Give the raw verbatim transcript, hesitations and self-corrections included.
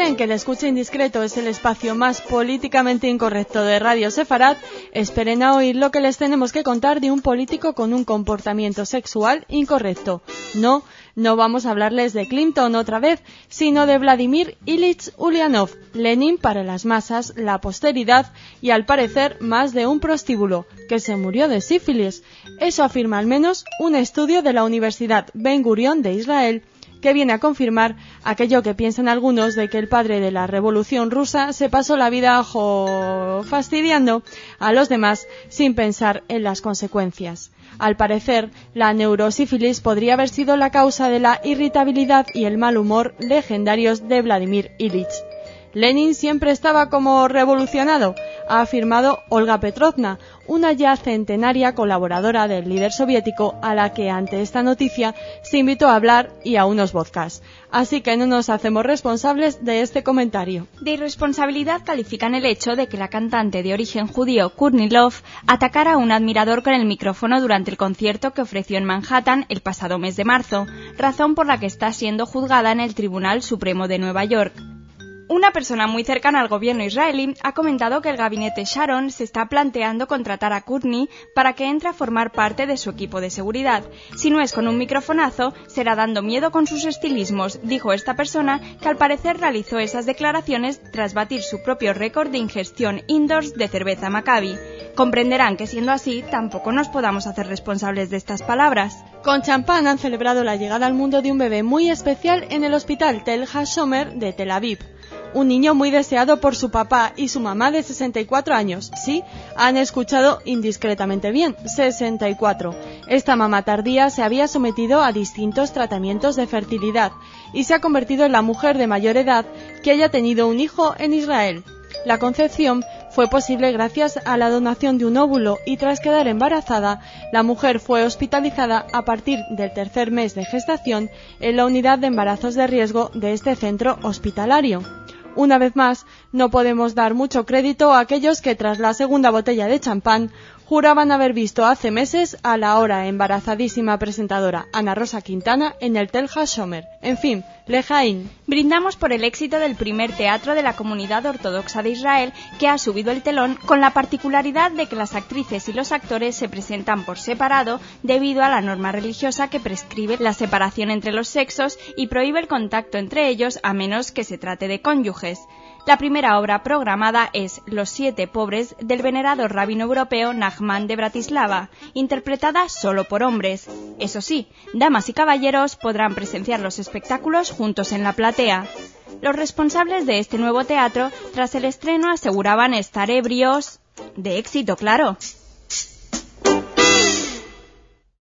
creen que el Escucha Indiscreto es el espacio más políticamente incorrecto de Radio Sefarad, esperen a oír lo que les tenemos que contar de un político con un comportamiento sexual incorrecto. No, no vamos a hablarles de Clinton otra vez, sino de Vladimir Ilich Ulyanov, Lenin para las masas, la posteridad y al parecer más de un prostíbulo, que se murió de sífilis. Eso afirma al menos un estudio de la Universidad Ben Gurion de Israel, que viene a confirmar aquello que piensan algunos de que el padre de la Revolución Rusa se pasó la vida jo, fastidiando a los demás sin pensar en las consecuencias. Al parecer, la neurosífilis podría haber sido la causa de la irritabilidad y el mal humor legendarios de Vladimir Ilich. Lenin siempre estaba como revolucionado, ha afirmado Olga Petrovna, una ya centenaria colaboradora del líder soviético a la que ante esta noticia se invitó a hablar y a unos vodkas. Así que no nos hacemos responsables de este comentario. De irresponsabilidad califican el hecho de que la cantante de origen judío Kurnilov atacara a un admirador con el micrófono durante el concierto que ofreció en Manhattan el pasado mes de marzo, razón por la que está siendo juzgada en el Tribunal Supremo de Nueva York. Una persona muy cercana al gobierno israelí ha comentado que el gabinete Sharon se está planteando contratar a Courtney para que entre a formar parte de su equipo de seguridad. Si no es con un microfonazo, será dando miedo con sus estilismos, dijo esta persona, que al parecer realizó esas declaraciones tras batir su propio récord de ingestión indoors de cerveza Maccabi. Comprenderán que siendo así, tampoco nos podamos hacer responsables de estas palabras. Con champán han celebrado la llegada al mundo de un bebé muy especial en el hospital Tel HaShomer de Tel Aviv. Un niño muy deseado por su papá y su mamá de sesenta y cuatro años. Sí, han escuchado indiscretamente bien, sesenta y cuatro. Esta mamá tardía se había sometido a distintos tratamientos de fertilidad y se ha convertido en la mujer de mayor edad que haya tenido un hijo en Israel. La concepción fue posible gracias a la donación de un óvulo y tras quedar embarazada, la mujer fue hospitalizada a partir del tercer mes de gestación en la unidad de embarazos de riesgo de este centro hospitalario. Una vez más, no podemos dar mucho crédito a aquellos que tras la segunda botella de champán juraban haber visto hace meses a la ahora embarazadísima presentadora Ana Rosa Quintana en el Tel HaShomer. En fin, Lejaín. Brindamos por el éxito del primer teatro de la comunidad ortodoxa de Israel, que ha subido el telón con la particularidad de que las actrices y los actores se presentan por separado debido a la norma religiosa que prescribe la separación entre los sexos y prohíbe el contacto entre ellos a menos que se trate de cónyuges. La primera obra programada es Los siete pobres del venerado rabino europeo Nachman de Bratislava, interpretada solo por hombres. Eso sí, damas y caballeros podrán presenciar los espectáculos juntos en la platea. Los responsables de este nuevo teatro, tras el estreno, aseguraban estar ebrios de éxito, claro.